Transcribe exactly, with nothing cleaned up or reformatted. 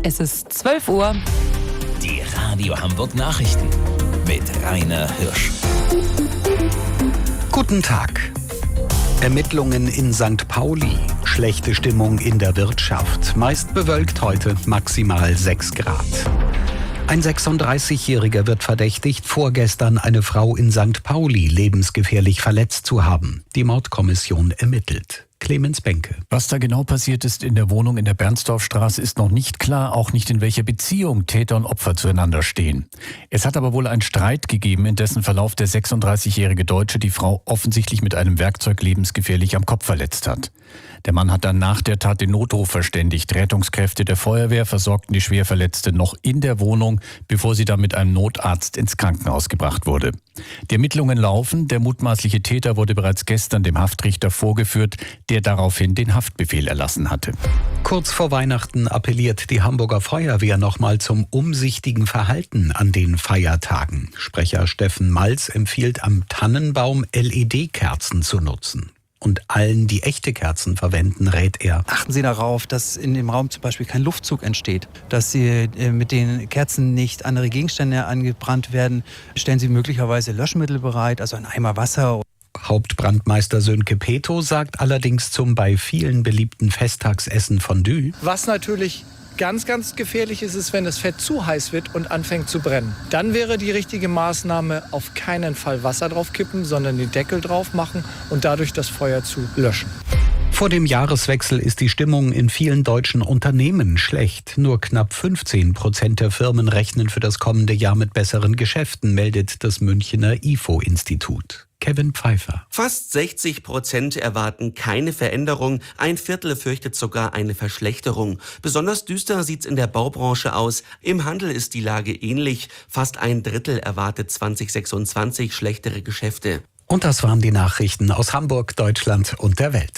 Es ist zwölf Uhr. Die Radio Hamburg Nachrichten mit Rainer Hirsch. Guten Tag. Ermittlungen in Sankt Pauli. Schlechte Stimmung in der Wirtschaft. Meist bewölkt heute, maximal sechs Grad. Ein sechsunddreißigjähriger wird verdächtigt, vorgestern eine Frau in Sankt Pauli lebensgefährlich verletzt zu haben. Die Mordkommission ermittelt. Clemens Benke. Was da genau passiert ist in der Wohnung in der Bernsdorfstraße, ist noch nicht klar, auch nicht in welcher Beziehung Täter und Opfer zueinander stehen. Es hat aber wohl einen Streit gegeben, in dessen Verlauf der sechsunddreißigjährige Deutsche die Frau offensichtlich mit einem Werkzeug lebensgefährlich am Kopf verletzt hat. Der Mann hat dann nach der Tat den Notruf verständigt. Rettungskräfte der Feuerwehr versorgten die Schwerverletzte noch in der Wohnung, bevor sie dann mit einem Notarzt ins Krankenhaus gebracht wurde. Die Ermittlungen laufen. Der mutmaßliche Täter wurde bereits gestern dem Haftrichter vorgeführt, der daraufhin den Haftbefehl erlassen hatte. Kurz vor Weihnachten appelliert die Hamburger Feuerwehr nochmal zum umsichtigen Verhalten an den Feiertagen. Sprecher Steffen Malz empfiehlt, am Tannenbaum L E D-Kerzen zu nutzen. Und allen, die echte Kerzen verwenden, rät er: Achten Sie darauf, dass in dem Raum zum Beispiel kein Luftzug entsteht, dass Sie mit den Kerzen nicht andere Gegenstände angebrannt werden. Stellen Sie möglicherweise Löschmittel bereit, also ein Eimer Wasser. Hauptbrandmeister Sönke Peto sagt allerdings zum bei vielen beliebten Festtagsessen Fondue: Was natürlich ganz, ganz gefährlich ist, ist, wenn das Fett zu heiß wird und anfängt zu brennen. Dann wäre die richtige Maßnahme, auf keinen Fall Wasser drauf kippen, sondern den Deckel drauf machen und dadurch das Feuer zu löschen. Vor dem Jahreswechsel ist die Stimmung in vielen deutschen Unternehmen schlecht. Nur knapp fünfzehn Prozent der Firmen rechnen für das kommende Jahr mit besseren Geschäften, meldet das Münchner I F O-Institut. Kevin Pfeiffer. Fast sechzig Prozent erwarten keine Veränderung, ein Viertel fürchtet sogar eine Verschlechterung. Besonders düster sieht's in der Baubranche aus. Im Handel ist die Lage ähnlich. Fast ein Drittel erwartet zwanzig sechsundzwanzig schlechtere Geschäfte. Und das waren die Nachrichten aus Hamburg, Deutschland und der Welt.